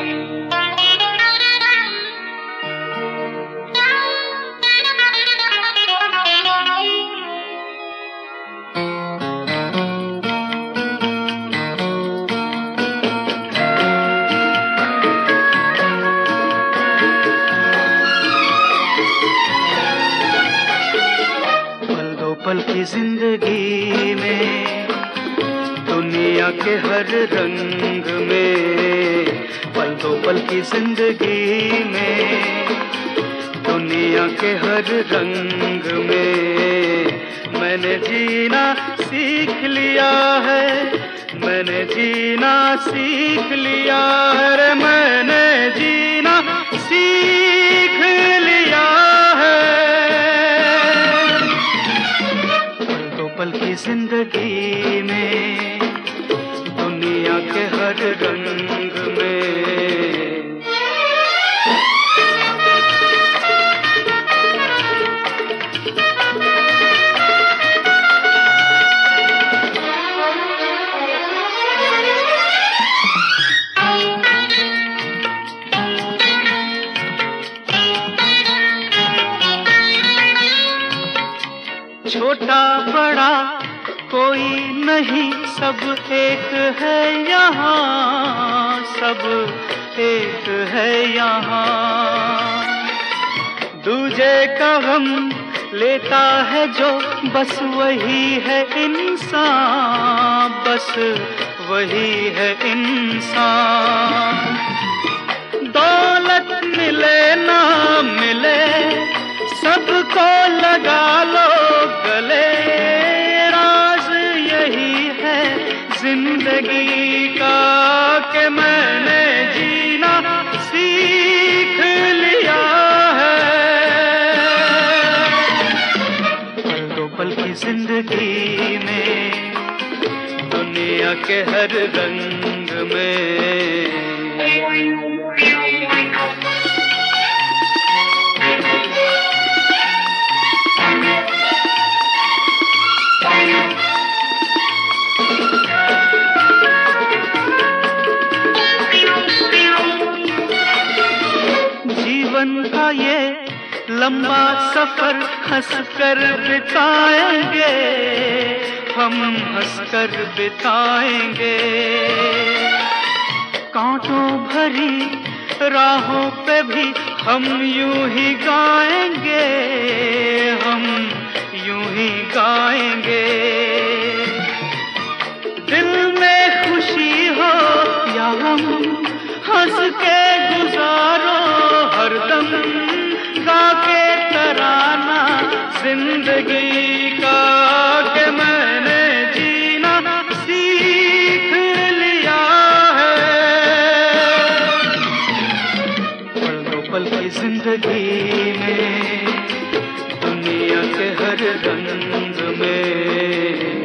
पल की जिंदगी में, दुनिया के हर रंग में, पल दो पल की जिंदगी में, दुनिया के हर रंग में, मैंने जीना सीख लिया है, मैंने जीना सीख लिया है रे, मैंने जीना सीख लिया है। पल की जिंदगी में, दुनिया के हर रंग में। छोटा बड़ा कोई नहीं, सब एक है यहाँ, सब एक है यहाँ। दूजे का गम लेता है जो, बस वही है इंसान, बस वही है इंसान। दौलत मिले ना मिले, सबको लगा लो गले, राज यही है जिंदगी का कि मैंने जीना सीख लिया है। पल दो पल की जिंदगी में, दुनिया के हर रंग में। जीवन का ये लंबा सफर हंसकर बिताएंगे, हम हंसकर बिताएंगे। कांटों भरी राहों पे भी हम यूं ही गाएंगे, हम यूं ही गाएंगे। दिल में खुशी हो या गम, हंस के गुजारो हरदम, गा के तराना जिंदगी का कि मैंने जीना सीख लिया है। पल दो पल की जिंदगी में, दुनिया के हर रंग में।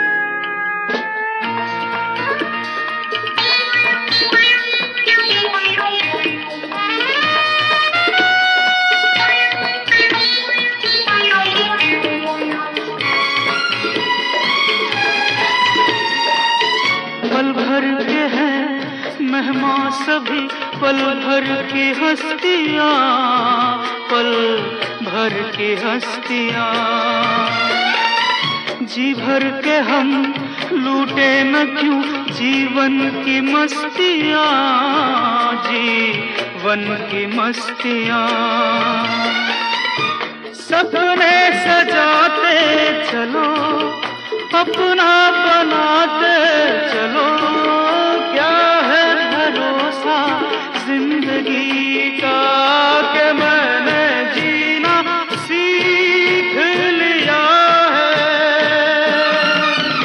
पल भर के हैं मेहमान सभी, पल भर की हस्तियाँ, पल भर की हस्तियाँ। जी भर के हम लूटे न क्यों जीवन की मस्तियाँ, जीवन की मस्तियाँ। सपने सजाते चलो, अपना बनाते चलो, क्या है भरोसा जिंदगी का कि मैंने जीना सीख लिया है।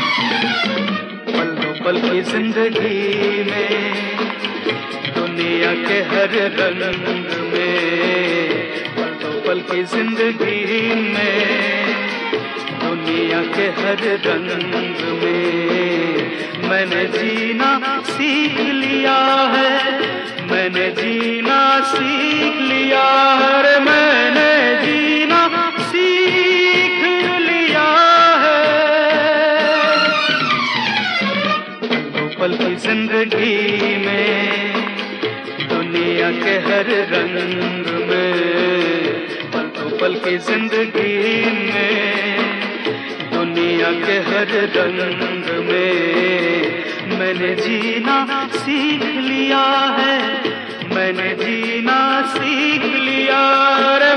पल दो पल की जिंदगी में, दुनिया के हर रंग में, पल दो पल की जिंदगी में, दुनिया के हर रंग में, मैंने जीना सीख लिया है, मैंने जीना सीख लिया है, मैंने जीना सीख लिया है। पल दो पल की जिंदगी में, दुनिया के हर रंग में, पल तो पल की जिंदगी में, दुनिया के हर रंग में मैंने जीना सीख लिया है, मैंने जीना सीख लिया रे।